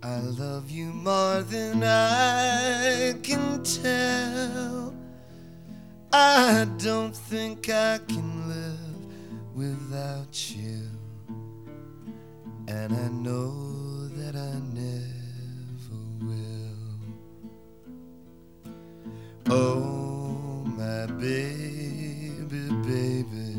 I love you more than I can tell. I don't think I can live without you, and I know that I never will. Oh, my baby, baby,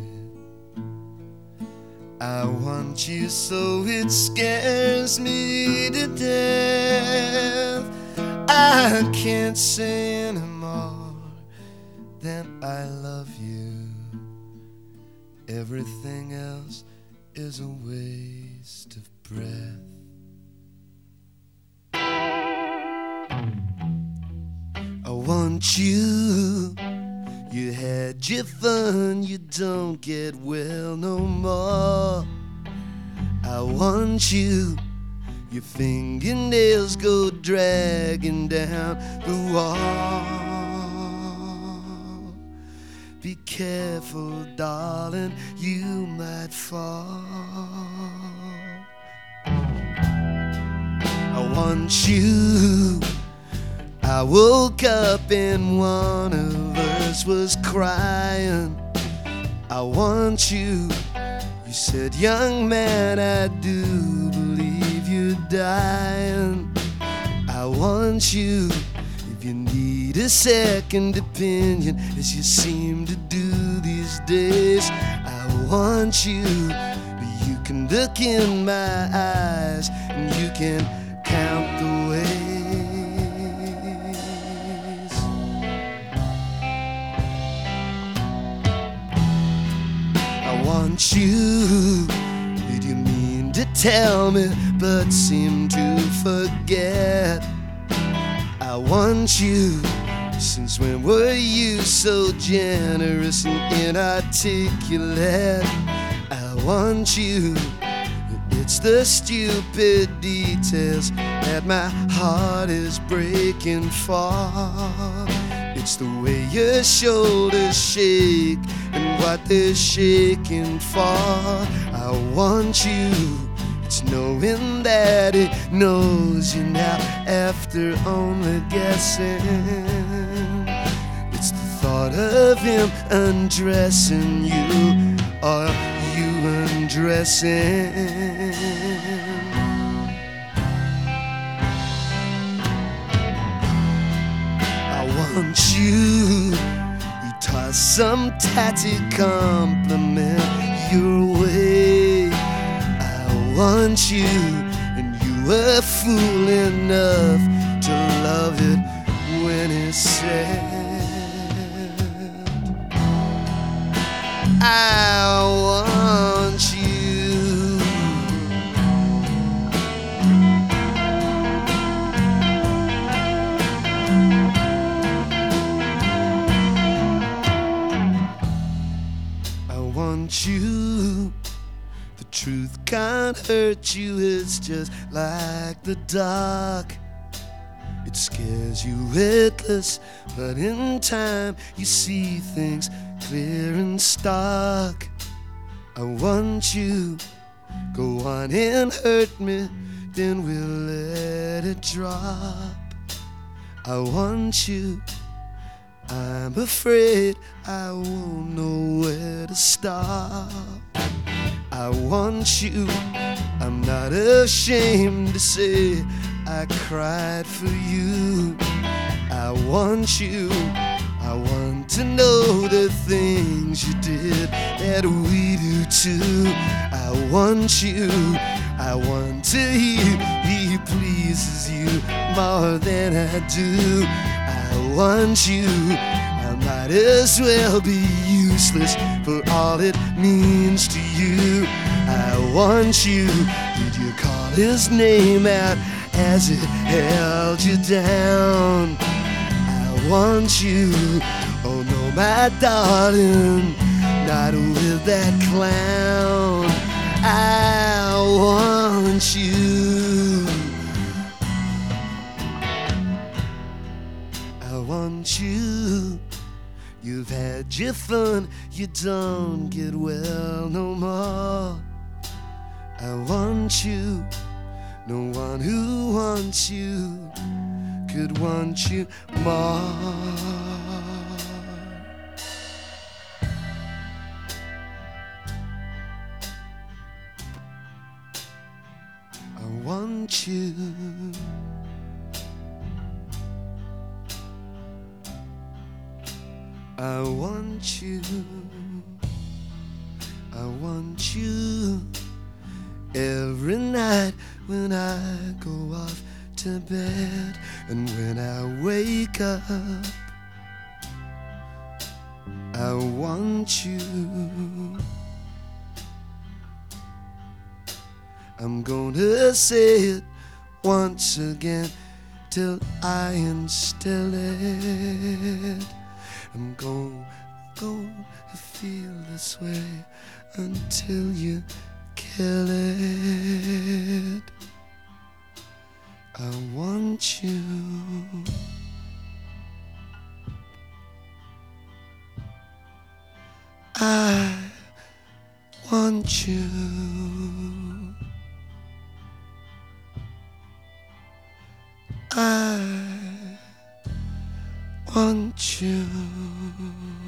I want you so it scares me to death. I can't say anymore than I love you. Everything else is a waste of breath. I want you. You had your fun, you don't get well no more. I want you. Your fingernails go dragging down the wall. Be careful, darling, you might fall. I want you. I woke up and one of us was crying. I want you. You said, young man, I do believe you're dying. I want you. If you need a second opinion, as you seem to do these days, I want you. You can look in my eyes and you can count the ways. I want you. Did you mean to tell me but seem to forget? I want you. Since when were you so generous and inarticulate? I want you. It's the stupid details that my heart is breaking for. It's the way your shoulders shake and what they're shaking for. I want you. It's knowing that it knows you now after only guessing. It's the thought of him undressing you or you undressing. I want you. You toss some tatty compliment your way. I want you, and you were fool enough to love it when it's said. I want you. I want you. The truth can't hurt you, it's just like the dark. It scares you witless, but in time you see things clear and stark. I want you. Go on and hurt me, then we'll let it drop. I want you. I'm afraid I won't know where to stop. I want you. I'm not ashamed to say I cried for you. I want you. I want to know the things you did that we do too. I want you. I want to hear he pleases you more than I do. I want you. I might as well be useless for all it means to you. I want you. Did you call his name out as it held you down? I want you. Oh no, my darling, not with that clown. I want you. I want you. You've had your fun, you don't get well no more. I want you. No one who wants you could want you more. I want you. I want you. I want you every night when I go off to bed, and when I wake up, I want you. I'm gonna say it once again till I instill it. I'm gonna feel this way until you kill it. I want you. I want you. I want you.